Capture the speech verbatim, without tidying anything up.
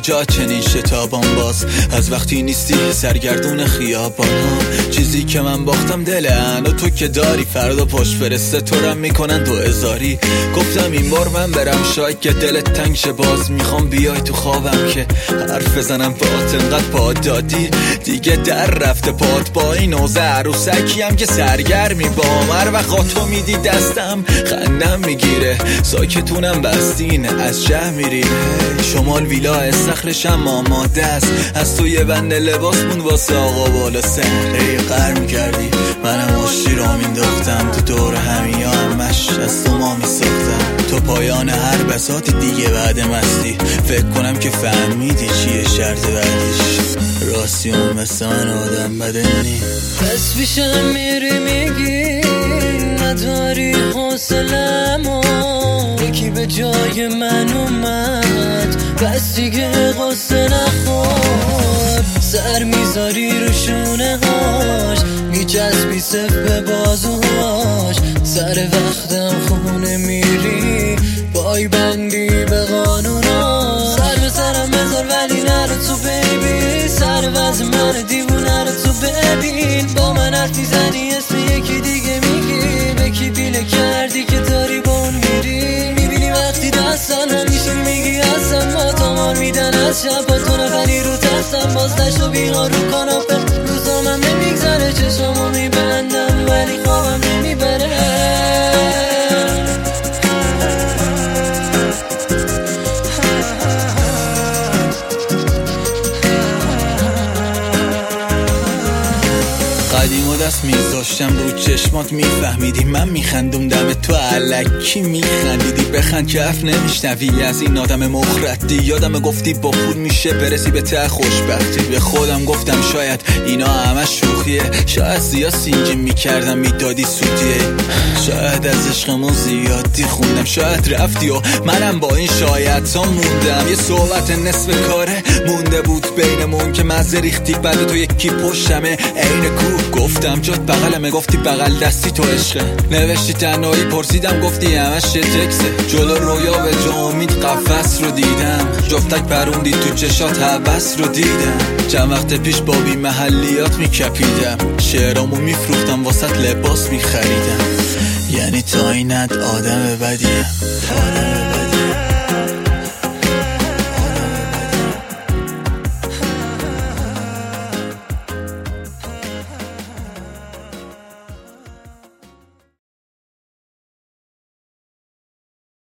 کجا چنین شتابان باز از وقتی نیستی سرگردون خیابان ها. چیزی که من باختم دل انا تو که داری فردا پشت فرسته تو رم میکنن دو ازاری. گفتم این بار من برم شاید که دلت تنگ شه باز میخوام بیای تو خوابم که حرف بزنم باهات انقدر پاد دادی دیگه در رفته پاد با این اوضاع عروسکی هم که سرگرمی با هر وقت تو میدی دستم خندم میگیره ساکتونم بستین از شه میری شمال ویلا استخرشم آماده است از تو یه بند لباس مون واسه آقا بالا سر ای قرم کردی منم آشتی را مینداختم تو دور همیا همش از تو ما میساختم تو پایان هر بساط دیگه بعد مستی فکر کنم که فهمیدی چیه شرط بعدیش راستی اون مثل من آدم بدنی پس پیشم میری میگی نداری حوصله‌مو یکی به جای من اومد پس دیگه قصه نخور سر میذاری رو شونه هاش میچسبی صف به بازوهاش سر وقتم خونه میری پای بندی به قانونا سر به سرم بذار ولی نرو تو بیبی سر وز من دیوونه رو تو ببین با من حرف میزنی اسم یکی دیگه میگی به کی بیله کردی که داری با اون میری میبینی وقتی دستان همیشه میگی هستم با تمام میدن از شب با تو نفری رو دستم باز نشو بیغا رو کاناپه روزا من نمیگذره چشمو میبندم ولی خوابم نمیبره قدیم و دست میذاشتم رو چشمات میفهمیدی من میخندم دم تو علکی میخندیدی بخند که اف نمیشنوی از این آدم مخرطی یادم گفتی با پول میشه برسی به ته خوشبختی به خودم گفتم شاید اینا همه شوخیه شاید زیاد سینجی میکردم میدادی سوتیه شاید از عشقمون زیادی خوندم شاید رفتی و منم با این شاید تا موندم یه صحبت نصف کاره مونده بود بینمون که مزه ریختی بعد تو یکی پشتمه عین کوه گفتم جات بغلمه گفتی بغل دستی تو عشقه نوشتی تنهایی پرسیدم گفتی همش یه تکسه جلو رویا به جا امید قفس رو دیدم جفتک پروندی تو چشات حوث رو دیدم چند وقت پیش با بی محلیات میکپیدم شعرامو میفروختم واسط لباس میخریدم یعنی تا اینت آدم بدیم